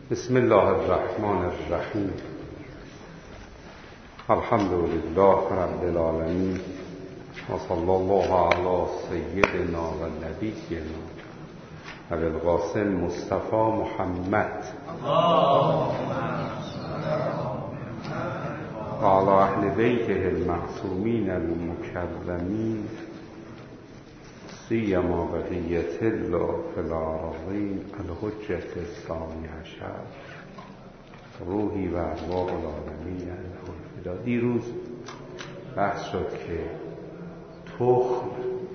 بسم الله الرحمن الرحیم. الحمد لله رب العالمین و صلی الله علی سیدنا و نبینا ابی القاسم مصطفی محمد و علی اهل بیته المعصومین المکرمین سیما بقیة الله فی الارضین الحجة الثانی عشر روحی و ارواح العالمین الفدا. دیروز بحث شد که تخم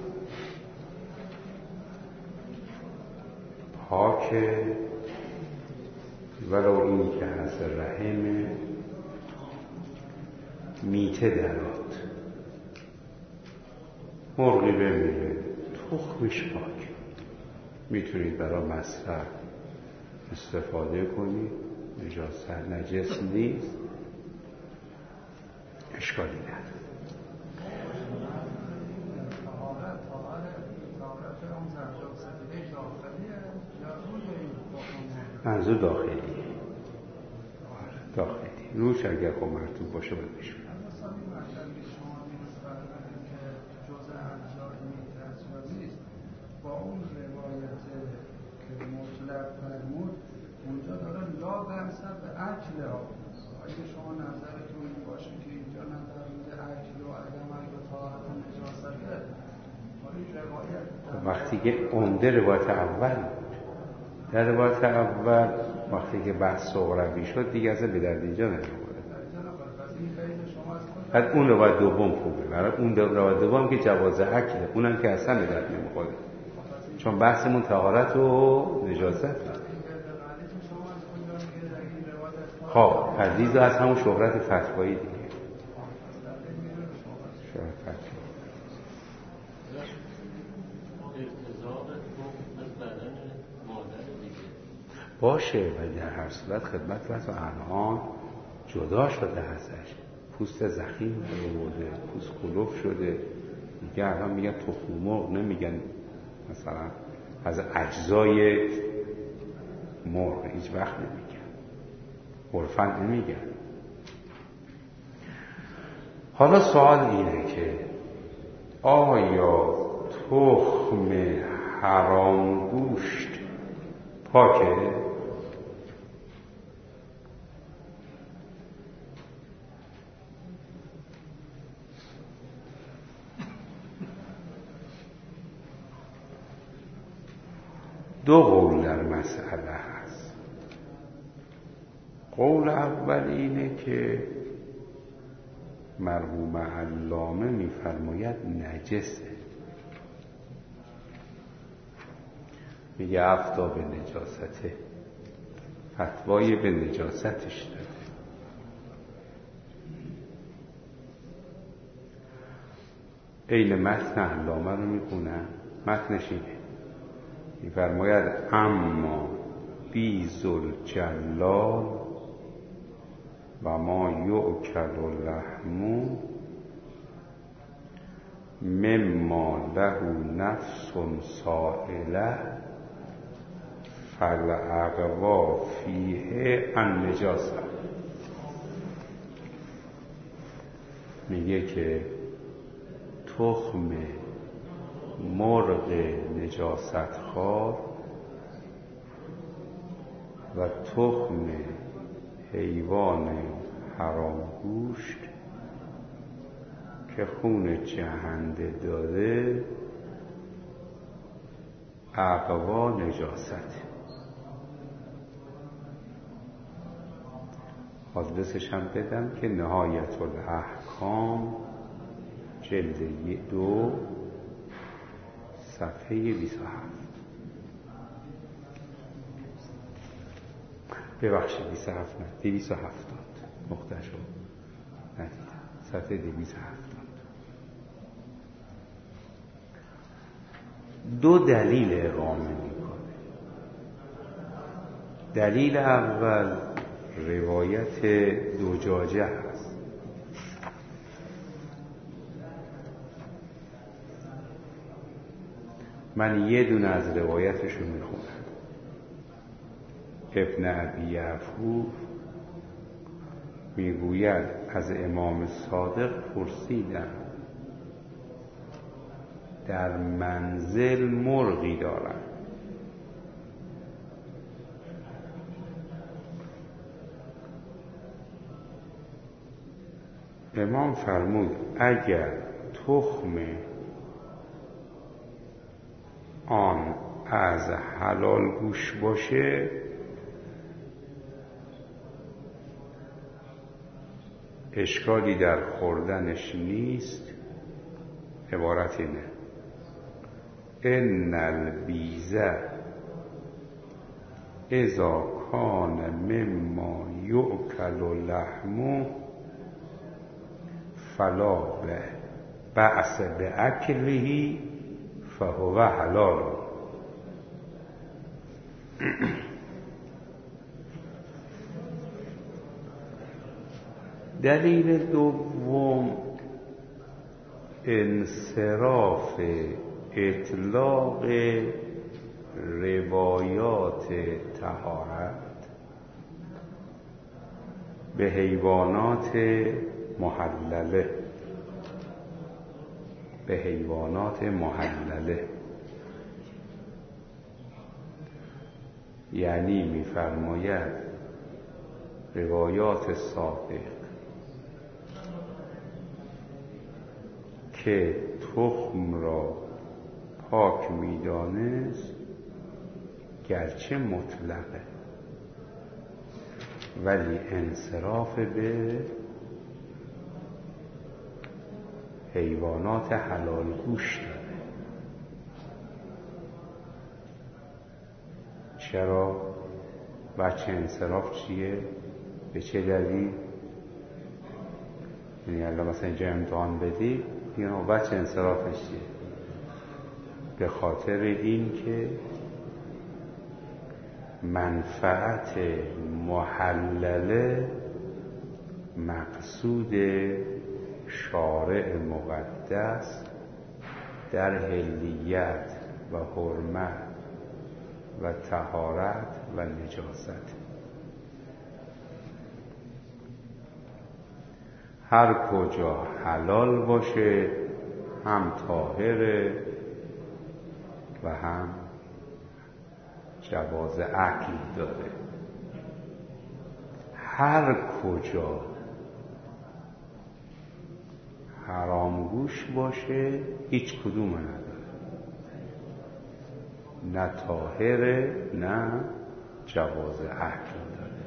پاکه ولو این که از رحم میته درات، مرغی بمیره تخمش پاک، میتونید برای مصرف استفاده کنید، نجس نیست، اشکالی نداره. منظور داخلی روش اگر خب مرتوب باشه باید بشه. با اون روایت که مطلق فرمود اونجا داره لا برسد به اکل ها. اگه شما نظرتون این باشه که اینجا نظر میده اکل و عدم اگه طاعت نجاسته، این روایت وقتی که عمده روایت اول بود، در روایت اول وقتی که بحث صغروی شد دیگه اصلا به درد اینجا نمیخوره. بعد اون روایت دوم خوبه، برای اون روایت دوم که جواز اکله، اونم که اصلا به درد نمیخوره، چون بحثمون طهارت و نجاست. خب عزیز از همون شهرت فتوایی دیگه، شهرت فتوایی باشه و در هر صورت خدمت رسول الان جدا شده ازش، پوست زخیم آورده، پوست کلوف شده دیگه. الان میگن تخم مرغ، نمیگن مثلا از اجزای مرغ، هیچ وقت نمیگن، عرفاً نمیگن. حالا سوال اینه که آیا تخم حرام گوشت پاکه؟ دو قول در مسئله هست. قول اول اینه که مرحوم علامه میفرماید نجسه، میگه افتا به نجاسته، فتوای به نجاستش داده. این متن علامه رو میخونن، متنش اینه، میفرماید اما بیز الجلال و ما یؤکل لحم مما له نفس سائله فالاقوا فیه النجاسه. میگه که تخم مرغ نجاست خوار و تخم حیوان حرام گوشت که خون جهنده داره اقوا نجاست. آدرسش هم بدم که نهایت الاحکام جلد 2 صفحه 27. ببخشید 27 نه 270 نقطه شو ندیدم، صفحه 270. دو دلیل اقامه میکنه. دلیل اول روایت دوجاجه هست. من یه دونه از روایتشو میخونم. ابن ابی یعفور میگوید از امام صادق پرسیدم در منزل مرغی دارم، امام فرمود اگر تخم آن از حلال گوش باشه اشکالی در خوردنش نیست. عبارت اینه ان البیزه اذا کان مما یؤکل لحمه فلا بأس باکله فهو حلال. دلیل دوم انصراف اطلاق روایات طهارت به حیوانات محلله، یعنی می‌فرماید روایات صادق که تخم را پاک می‌دانست گرچه مطلقه ولی انصراف به حیوانات حلال گوش داره. چرا؟ بچه انصراف چیه؟ به چه دلیل؟ یعنی الان مثلا اینجا امتحان بدی یا بچه انصرافش چیه؟ به خاطر این که منفعت محلله مقصود شارع مقدس در حلیت و حرمت و طهارت و نجاست. هر کجا حلال باشه هم طاهره و هم جواز اکل داره. هر کجا حرام گوش باشه هیچ کدوم نداره، نه طاهره نه جواز اکل داره.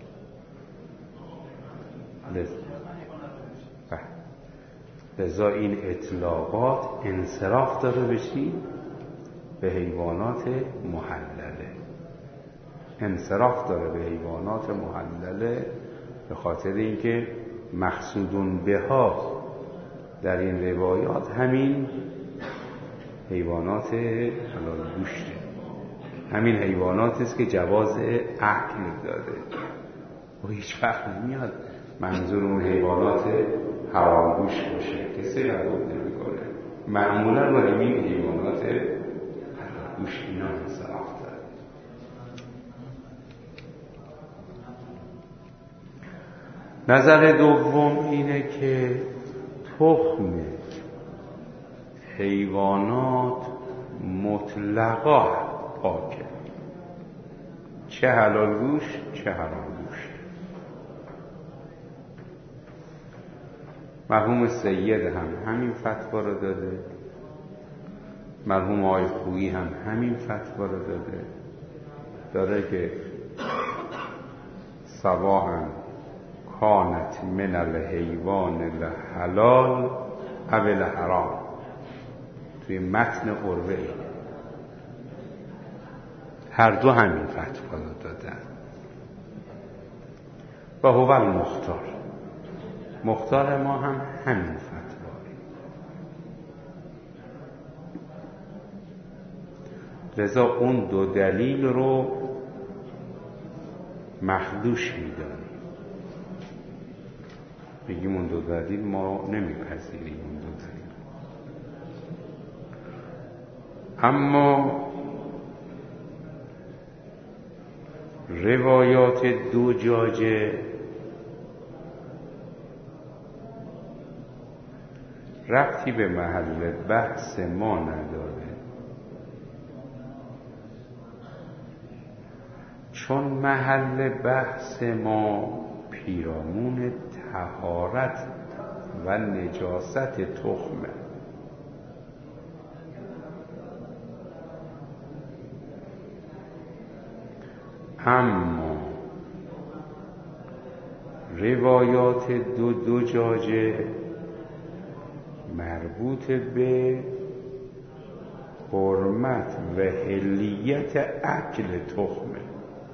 لذا این اطلاقات انصراف داره به چی؟ به حیوانات محلله. انصراف داره به حیوانات محلله به خاطر اینکه مقصودون بها در این روایات همین حیوانات حلال گوشته، همین حیواناتی است که جواز اکل داره. و هیچ وقت نمیاد منظور اون حیوانات حرام گوش باشه، کسی قبول نمیکنه. معمولا با این حیوانات حلال گوش اینا انصراف داره. نظر دوم اینه که تخم حیوانات مطلقا پاکه، چه حلال گوش چه حرام گوش. مرحوم سید هم همین فتوا رو داده، مرحوم آقای خویی هم همین فتوا رو داره که سواء کانت من الحیوان الحلال او الحرام. توی متن عروه هر دو همین فتوا رو دادن. و هو المختار، مختار ما هم همین فتوایی. لذا اون دو دلیل رو مخدوش میدانیم، بگیم اون دو دلیل ما نمیپذیریم اون دو دلیل. اما روایات دوجاجه ربطی به محل بحث ما نداره، چون محل بحث ما پیرامون طهارت و نجاست تخمه. اما روایات دوجاجه مربوط به حرمت و حلیت اکل تخمه.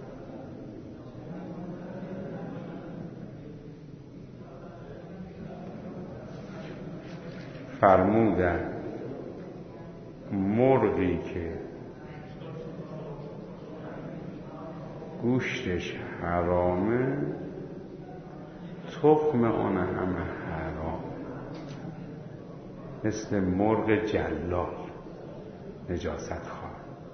فرمودن مرغی که گوشتش حرامه تخم آن هم حرام، مثل مرغ جلال نجاست خواه.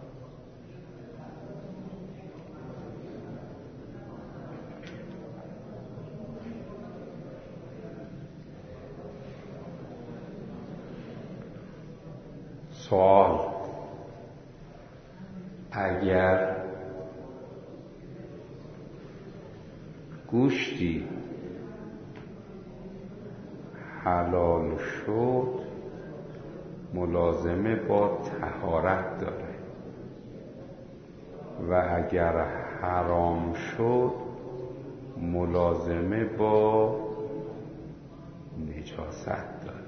سوال: اگر گوشتی حلال شد ملازمه با طهارت داره و اگر حرام شد ملازمه با نجاست داره.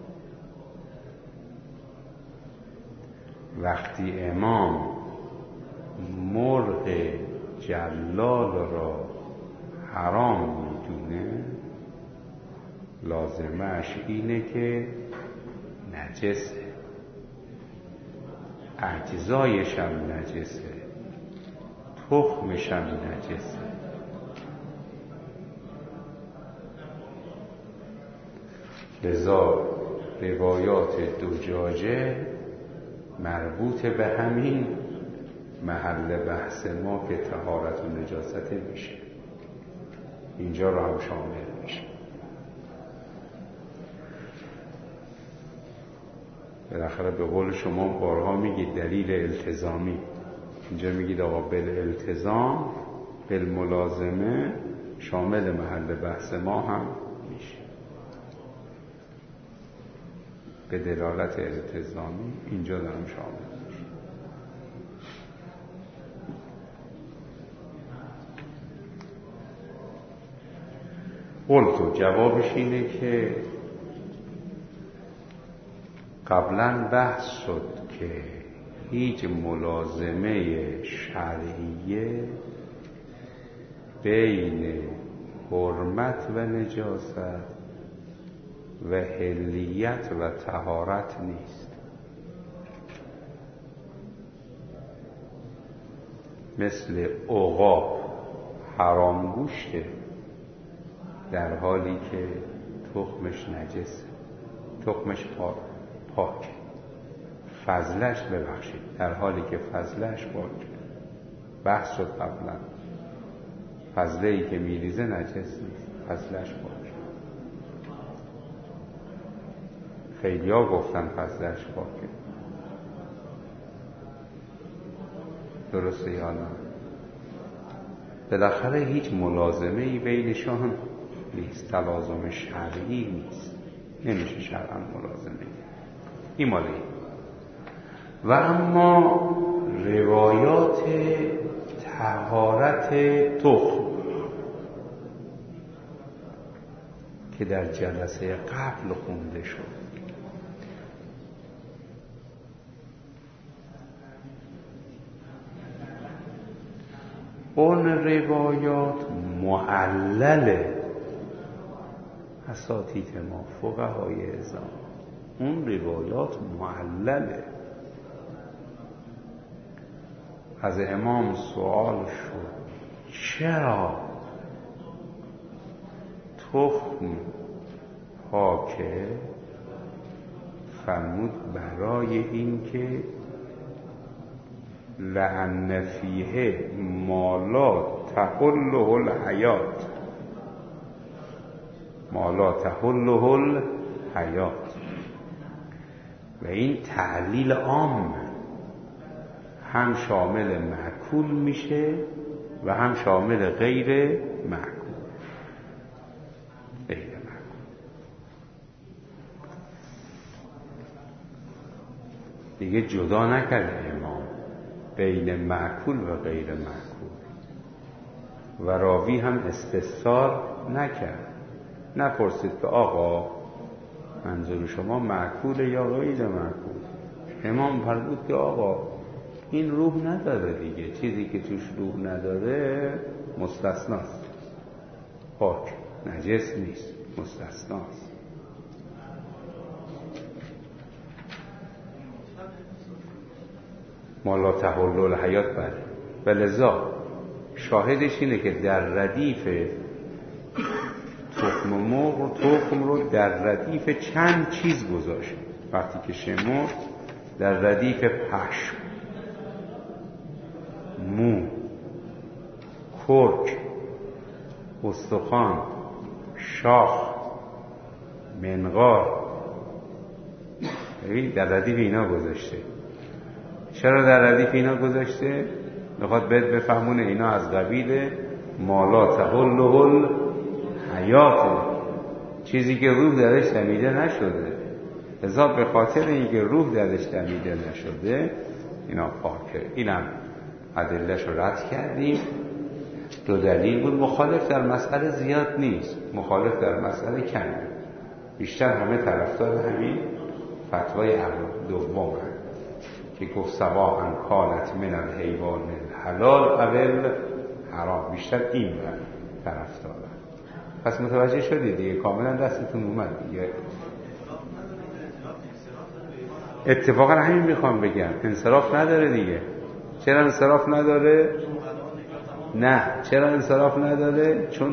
وقتی امام مرغ جلال را حرام میدونه لازمش اینه که نجسه، اجزایش هم نجسه، تخمش هم نجسه. لذا روایات دوجاجه مربوط به همین محل بحث ما که طهارت و نجاست میشه، اینجا رو هم شامل میشه. بالاخره به قول شما بارها میگید دلیل التزامی، اینجا میگید آقا بالالتزام بالملازمه شامل محل بحث ما هم میشه. به دلالت التزامی اینجا دارم شامل میشه. قلتو جوابش اینه که قبلا بحث شد که هیچ ملازمه شرعیه بین حرمت و نجاست و حلیت و طهارت نیست. مثل عقاب حرام گوشته در حالی که تخمش نجسه، تخمش پاک، فضلش ببخشید در حالی که فضلش پاک. بحث شد قبلا فضله‌ای که میریزه نجس نیست، فضلش پاک. خیلی ها گفتن فضلش پاکه، درسته یا نه؟ بالاخره هیچ ملازمه‌ای بینشان نیست، تلازم شرعی نیست، نمیشه شرعاً ملازمه. این مالی. و اما روایات طهارت تخم که در جلسه قبل خونده شد، اون روایات معلله. اساتید ما فقهای اعظم اون روایات معلله. از امام سوال شد چرا تخم پاکه؟ فرمود برای این که لأن فیه ما لا تحله الحیات، ما لا تحله الحیات. و این تعلیل عام، هم شامل معکول میشه و هم شامل غیر معکول. غیر معکول دیگه جدا نکرده امام بین معکول و غیر معکول، و راوی هم استفسار نکرد، نپرسید که آقا منظور شما معکول یا غیر معکول. امام فرمود که آقا این روح نداره دیگه، چیزی که توش روح نداره مستثناست، پاک نجس نیست، مستثناست. ما لا تحل الحیات. بله، و لذا شاهدش اینه که در ردیف تخم مرغ، تخم رو در ردیف چند چیز گذاشت. وقتی که شمرد در ردیف پشم، مو، کرک، استخوان، شاخ، منقار، در ردیف اینا گذاشته. چرا در ردیف اینا گذاشته؟ میخواد بهت بفهمونه اینا از قبیل ما لا تحله الحیات، چیزی که روح درش دمیده نشده. لذا به خاطر اینکه روح درش دمیده نشده اینا پاکه. اینم ادله‌اش رو رد کردیم. دو دلیل بود. مخالف در مسئله زیاد نیست، مخالف در مسئله کمه. بیشتر همه طرفدار همین فتوای دوم که گفت سواء کانت من الحیوان الحلال او حرام. بیشتر این طرفدار. پس متوجه شدید دیگه، کاملا دستتون اومد دیگه. اتفاقا همین میخوام بگم، انصراف نداره دیگه. چرا انصراف نداره؟ نه، چرا انصراف نداره؟ چون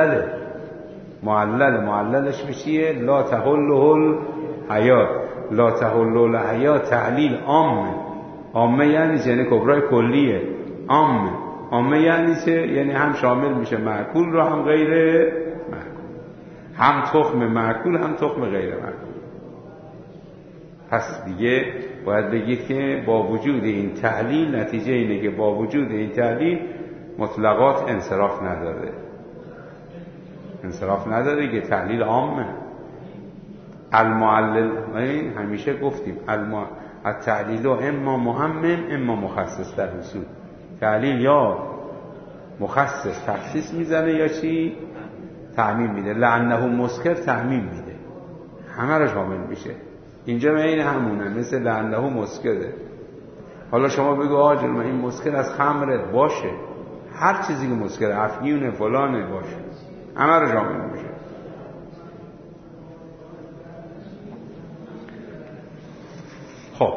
معللش به چیه؟ لا تحله الحیات. لا تحله الحیات تعلیل عامه یعنی چه؟ یعنی کبرای کلیه. عامه یعنی چه؟ یعنی هم شامل میشه معکول رو هم غیر معکول، هم تخم معکول هم تخم غیر معکول. پس دیگه باید بگید که با وجود این تعلیل، نتیجه اینه که با وجود این تعلیل مطلقات انصراف نداره که تعلیل عامه. المعلل همیشه گفتیم التعلیل اما معمم اما مخصص در اصول. تعلیل یا مخصص تخصیص میزنه یا چی؟ تعمیم میده. لعنه مسکر تعمیم میده، همه رو شامل میشه. اینجا این همونه، مثل لعنه مسکره. حالا شما بگو آجل من این مسکر از خمره، باشه، هر چیزی که مسکر، افیونه فلانه، باشه، همه رو شامل میشه. خب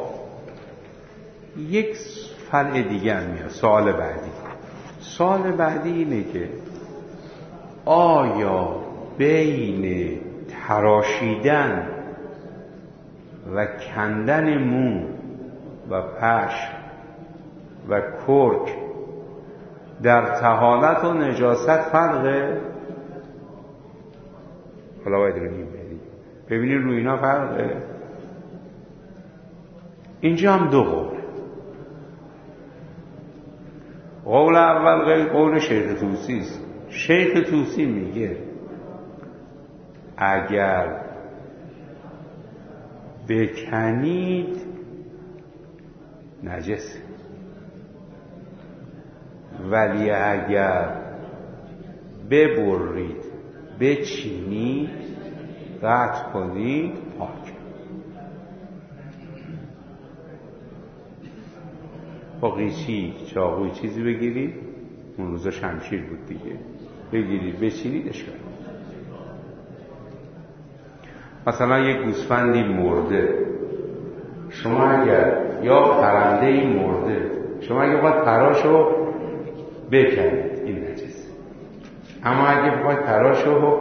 یک فرع دیگه هم میاد. سوال بعدی اینه که آیا بین تراشیدن و کندن مو و پشم و کرک در طهارت و نجاست فرقه؟ حالا باید رو ببینید روی اینا فرقه. اینجا هم دو قول اول غیر قول شیخ طوسی است. شیخ طوسی میگه اگر بکنید نجسه، ولی اگر ببرید، بچینید، قطع کنید، پاک. با قیچی، چاقوی چیزی بگیرید، اون روزا شمشیر بود دیگه، بگیرید بچینید، اشکال. مثلا یک گوسفندی مرده، شما اگر یا پرنده‌ای مرده، شما اگر باید پراشو بکنید، این نجسه. اما اگر باید پراشو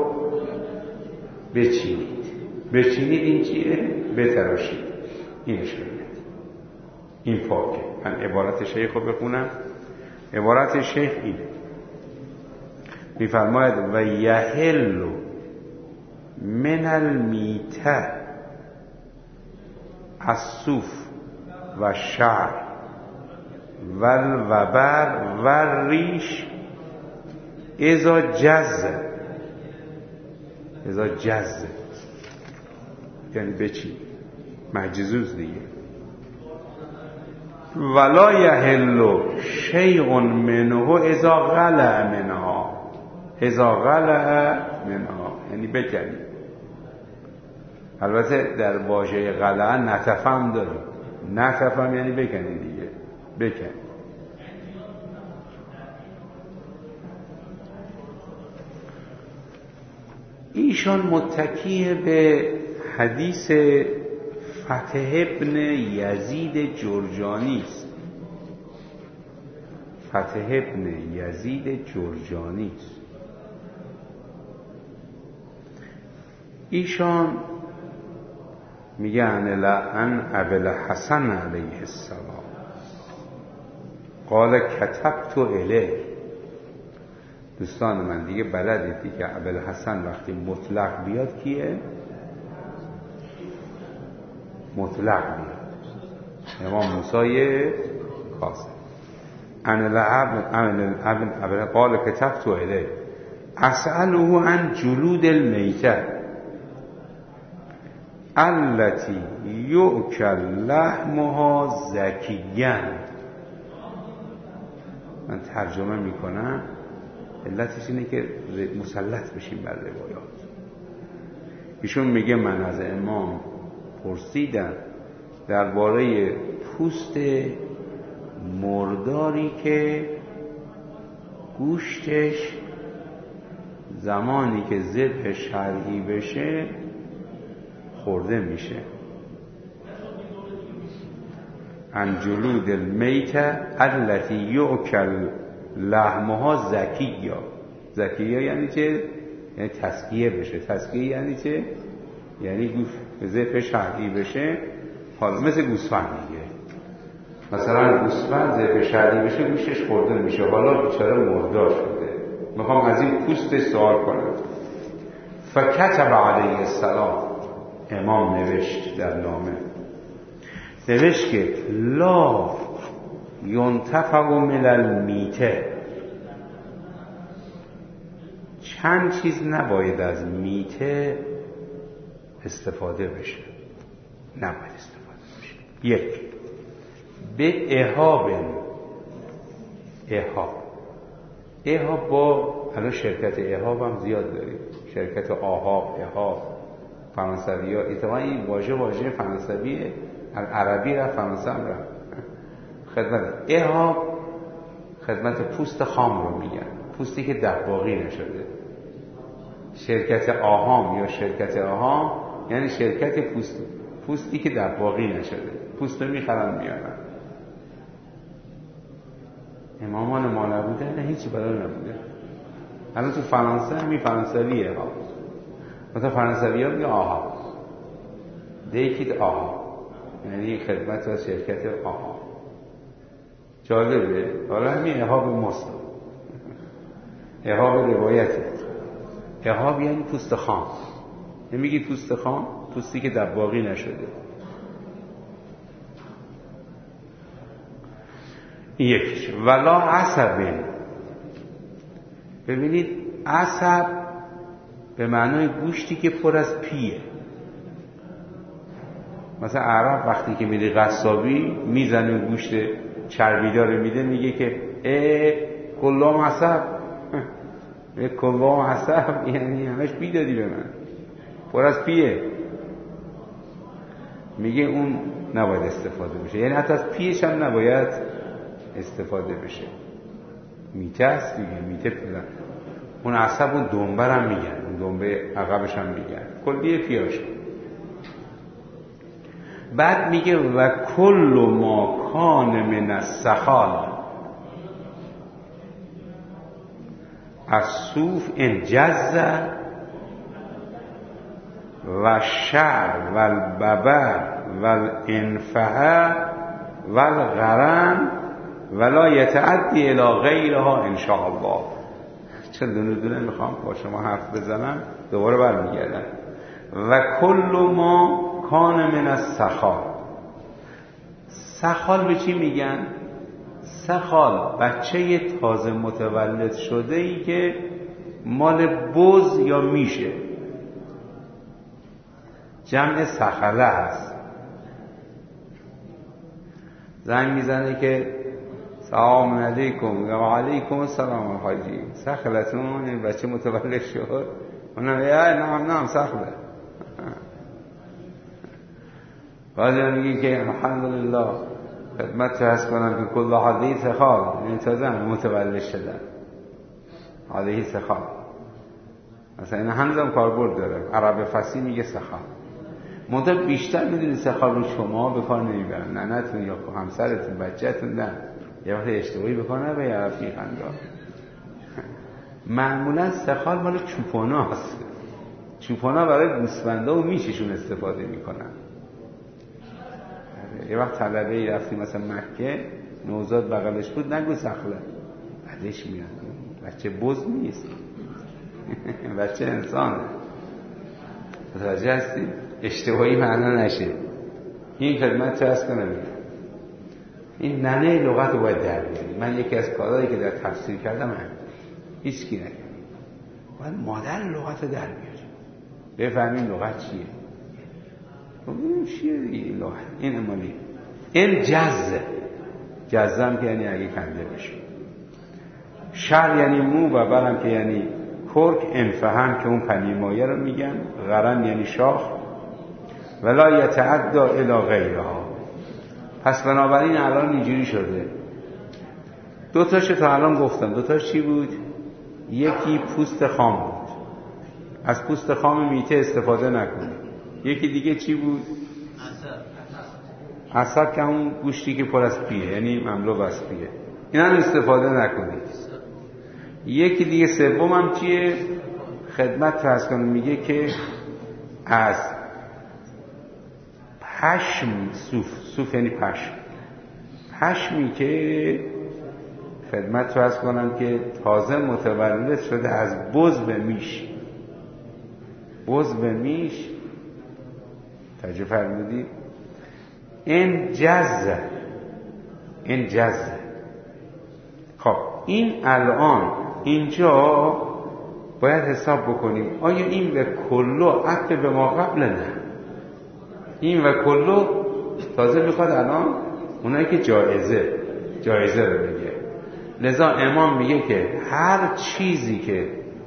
بچینید این چیه؟ بتراشید، این اشکال. این پاکه. من عبارت شیخ رو بخونم. عبارت شیخ اینه، میفرماید و یحل من المیته الصوف و شعر و الوبر و الریش اذا جز یعنی بچی مجزوز دیگه. ولا یحل شیء منه اذا غلع منها یعنی بکنی. البته در واژه غلع نتفم داریم. نتفم یعنی بکنی دیگه، بکن. ایشان متکی به حدیث فتح ابن یزید جرجانی است. فتح ابن یزید جرجانی است. ایشان میگن لعن ابوالحسن علیه السلام قال کتبت الیه. دوستان من دیگه بلدید دیگه ابوالحسن وقتی مطلق بیاد کیه؟ مطلق بیاد امام موسی کاظم. قال کتبت الیه اسأله عن جلود المیته التي یؤکل لحمها زکیاً. من ترجمه میکنم، علتش اینه که مسلط بشیم بر روایات. ایشون میگه من از امام پرسیدم درباره پوست مرداری که گوشتش زمانی که ذبح شرعی بشه خورده میشه. عن جلود المیته التي یؤکل لحمها زکیه یعنی چه؟ یعنی تسکیه بشه. تسکیه یعنی چه؟ یعنی گوشت ذبح شرعی بشه. حالا مثل گوسفند دیگه، مثلا گوسفند ذبح شرعی بشه گوشتش خورده میشه، حالا بیچاره مردار شده. میخوام از این پوست سوال کنم. فکتب علیه السلام، امام نوشت در نامه، نوشت که لا ینتفع من المیته، چند چیز نباید از میته استفاده بشه. نباید استفاده بشه. یک، به اهاب با الان شرکت اهاب هم زیاد داریم، شرکت آهاب، اهاب، فرانسوی ها. اتفاقا این واژه فرانسویه، عربی را فرانسه هم را خدمت اهاب، خدمت پوست خام رو میگن، پوستی که دباغی نشده. شرکت آهام یا شرکت آهام یعنی شرکت پوستی که دباغی نشده، پوست رو میخرن میارن. امامان ما نبودن هیچی برای نبوده. الان تو فرانسه همین فرانسویه ها، مثلا فرانسوی ها میگه آها دیکید آها، یعنی خدمت و شرکت آها. جالبه. حالا همین اهاب ماست، اهاب روایته. اهاب یعنی پوست خام. نمیگی پوست خام؟ پوستی که دباغی نشده. یکیش. ولا عصب. ببینید عصب به معنای گوشتی که پر از پیه. مثلا عرب وقتی که میده قصابی میزنه گوشت چربیدار میده، میگه که کلام عصب، کلام عصب یعنی همش پی دادی به من، پر از پیه. میگه اون نباید استفاده بشه، یعنی حتی از پیش هم نباید استفاده بشه. میته است دیگه، میته پیلن. اون عصب اون دنبه هم میگن، اون دنبه عقبش هم میگن، کلیه پیاش. بعد میگه و کل ما کان من السخال الصوف انجز و شعر و الببر و الانفه والقرن ولا یتعدی الی غیرها ان شاء الله. چه دونه میخوام با شما حرف بزنم، دوباره برمیگردم. و کل ما کان من السخال. سخال به چی میگن؟ سخال بچه تازه متولد شده ای که مال بز یا میشه، جمع سخله هست. زنگ میزنه که سلام علیکم و علیکم السلام حاجی، سخلتون این بچه متولد شد. اونم نام سخله. بعد میگه که الحمدلله خدمت عرض کنم که کل حدیث سخال، این تازه متولد شدن حدیث سخال. مثلا این هنوزم کاربرد داره. عرب فصیح میگه سخال. منتها بیشتر میدونی سخال رو شما به کار نمیبرن، ننتون یا همسرتون بچه‌تون نه، یه وقت اشتباهی بکنه به یعفی خندار. معمولا سخال مال چوپانا هست. چوپانا برای گوسفندا و میششون استفاده میکنن. یه وقت طلبه ای رفتیم مثلا مکه، نوزاد بغلش بود، نگو سخله، بعدش میاد بچه بز نیست بچه انسانه. متوجه هستی؟ اشتباهی معنا نشه. این خدمت چه هست کنم، این ننه لغت رو باید در بیارید. من یکی از کارهایی که در تفسیر کردم هیچ کی نکرد، باید مادر لغت رو در بیارید، بفهمیم لغت چیه. ببینیم چیه دیگه لغت. این امالی این جزم که یعنی اگه کنده بشه، شر یعنی مو و برم که یعنی کرک، انفهم که اون پنیمایه رو میگن، قرن یعنی شاخ، ولا یتعدا الی غیرها. پس بنابراین الان اینجوری شده. دوتاشو تا الان گفتم. دوتاش چی بود؟ یکی پوست خام بود، از پوست خام میته استفاده نکنید. یکی دیگه چی بود؟ عسل که اون گوشتی که پر از پیه، یعنی مملو از پیه، این هم استفاده نکنید. یکی دیگه سوم هم چیه؟ خدمت فرض کنم میگه که از پشم، صوف یعنی پشمی که خدمت فرض کنم که تازه متولد شده از بز به میش تجربه فرمودی؟ این جزه. خب این الان اینجا باید حساب بکنیم آیا این و کلو عطف به ما قبل؟ نه، این و کلو تازه میخواد الان اونایی که جایزه رو بگه. لذا امام میگه که هر چیزی که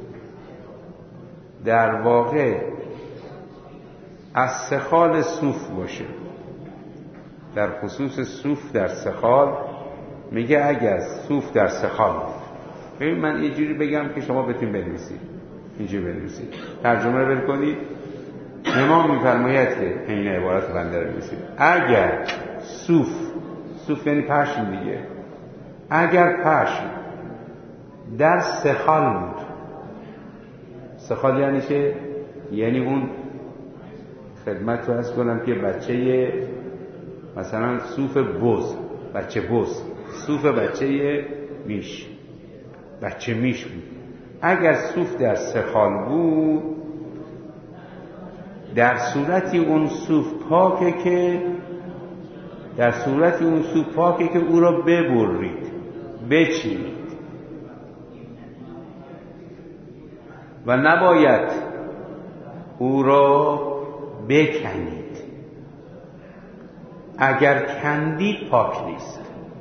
در واقع از سخال صوف باشه، در خصوص صوف در سخال، میگه اگر صوف در سخال، ببین من یه جوری بگم که شما بتونید بنویسید، اینجوری بنویسید، ترجمه رو بکنید. امام میفرماید که این عبارت بنده رو بنویسید. اگر صوف یعنی پشم دیگه، اگر پشم در سخال بود، سخال یعنی چه؟ یعنی اون خدمت رو از کنم که بچه مثلا صوف بز، بچه بز، صوف بچه میش بود. اگر صوف در سخال بود، در صورتی اون صوف پاکه که او را ببرید، بچینید و نباید او را بکنید. اگر کندید پاک نیست.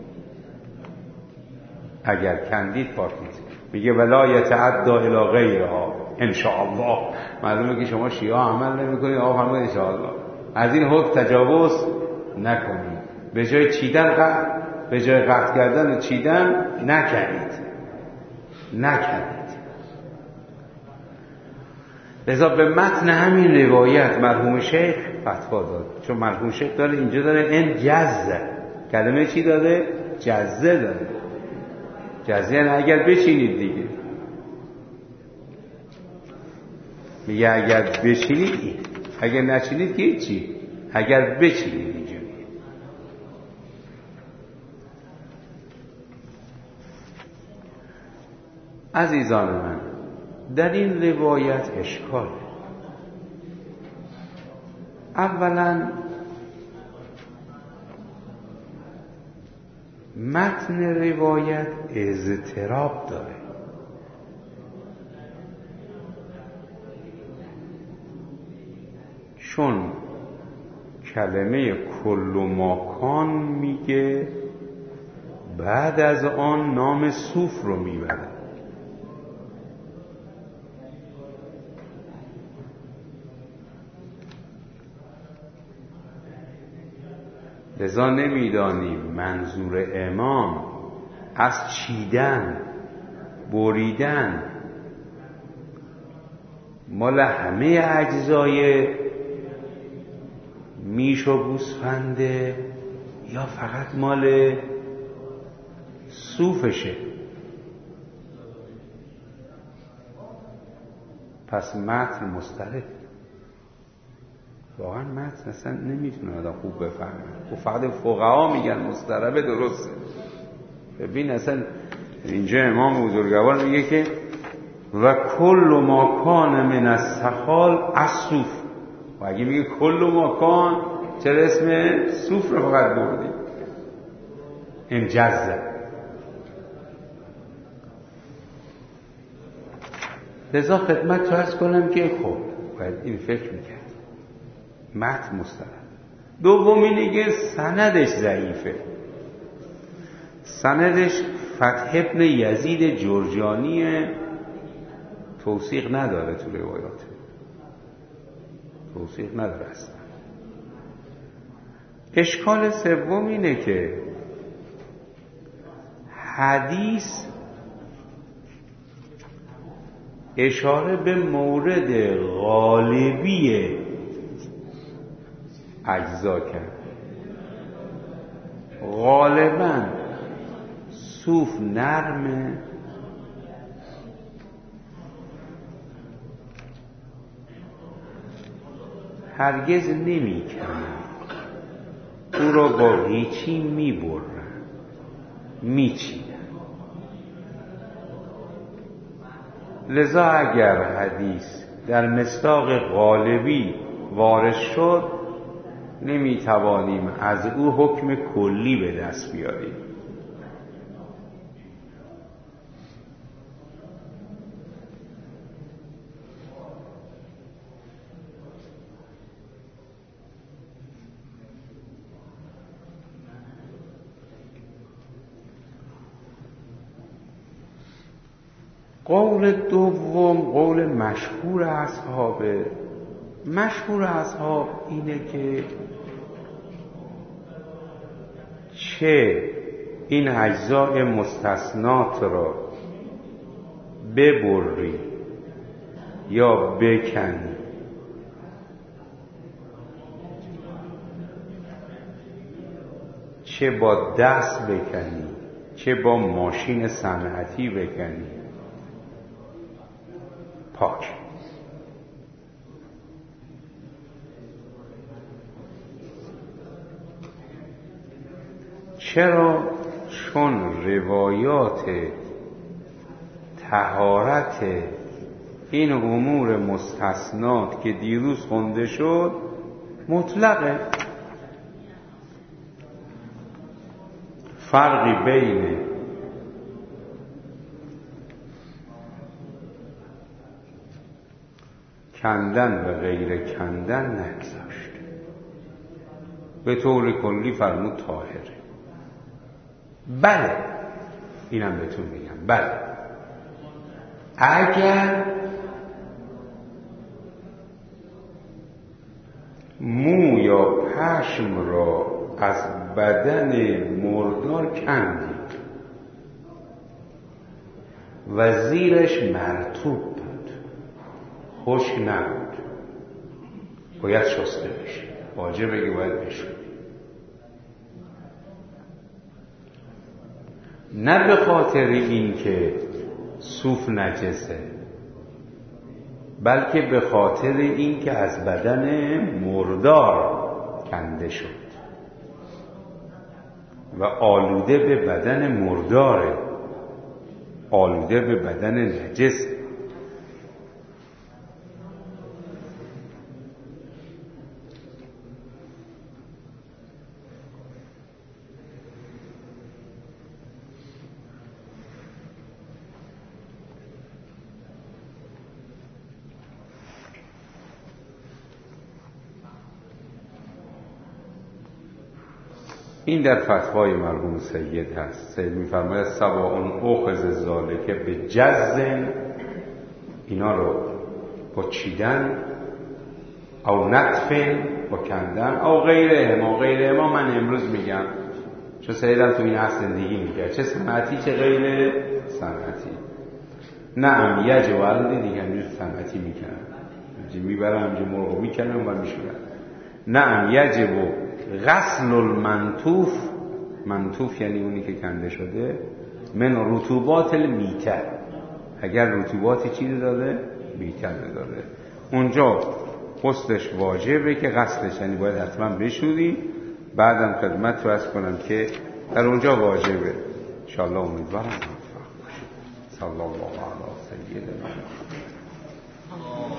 میگه ولا یتعدا الی غیرها ان شاء الله. معلومه که شما شیعه عمل نمی‌کنید، آقا فرمود ان شاء الله. از این حکم تجاوز نکنید. به جای قطع کردن و چیدن نکنید. لذا به متن همین روایت مرحوم شیخ فتوا داد، چون مرحوم شیخ داره اینجا داره این جزه، کلمه چی داره؟ جزه داره. جزه یعنی اگر بچینید دیگه. میگه اگر بچینید، اگر نچینید که چی؟ اگر بچینید اینجوری. عزیزان من، در این روایت اشکاله. اولا متن روایت اضطراب داره. چون کلمه کل ما کان میگه، بعد از آن نام صوف رو میبره. لذا نمیدانیم منظور امام از چیدن، بریدن مال همه اجزای میش و گوسفنده یا فقط مال صوفشه. پس متن مضطرب. واقعا متن اصلا نمیتونه آدم خوب بفهمه. و فقط فقها میگن مضطربه، درسته. ببین اصلا اینجا امام بزرگوار میگه که و کل ما کان من السخال الصوف. و اگه میگه کل ما کان، چرا اسم صوف رو فقط بردی؟ انجزه. لذا خدمت تو عرض کنم که خب باید این فکر میکرد. متن مستند. دوم اینه که سندش ضعیفه. سندش فتح ابن یزید جرجانی توثیق نداره، تو روایات توثیق نداره اصلا. اشکال سوم اینه که حدیث اشاره به مورد غالبی اجزا کرد. غالباً صوف نرمه، هرگز نمی کنن، او را با قیچی می برن، می چینن. لذا اگر حدیث در مصداق غالبی وارد شد، نمی توانیم از او حکم کلی به دست بیاریم. قول دوم قول مشهور اصحاب اینه که چه این اجزای مستثنات را ببری یا بکنی، چه با دست بکنی چه با ماشین صنعتی بکنی، پاک. چرا؟ چون روایات طهارت این امور مستثنات که دیروز خونده شد مطلقه. فرقی بین کندن و غیر کندن نگذاشت. به طور کلی فرمود طاهره. بله، اینم بهتون میگم، بله اگر مو یا پشم را از بدن مردار کندید و زیرش مرطوب بود، خشک نبود، باید شسته بشه، واجبه که باید بشویید. نه به خاطر این که صوف نجسه، بلکه به خاطر این که از بدن مردار کنده شد و آلوده به بدن مرداره، آلوده به بدن نجس. این در فتوای مرحوم سید هست. سید می‌فرماید سواء اخذ ذالک به جزن، اینا رو با چیدن، او نطف با کندن، او غیره ما من امروز میگم چون سیدم تو این عصر زندگی میکرد، چه صنعتی چه غیر صنعتی. نعم یجب ولدی دیگه همینجور صنعتی میکنن، میبرن همینجور مرغو میکنن و میشونن. نعم یجب غسل المنطوف، منطوف یعنی اونی که کنده شده، من رطوبات المیته، اگر رطوباتی چیزی داده میته داده اونجا غسلش واجبه که غسلش یعنی باید حتما بشوری. بعدم خدمت رو عرض کنم که در اونجا واجبه. انشاءالله امیدوارم موفق باشید. صلی الله علی سیدنا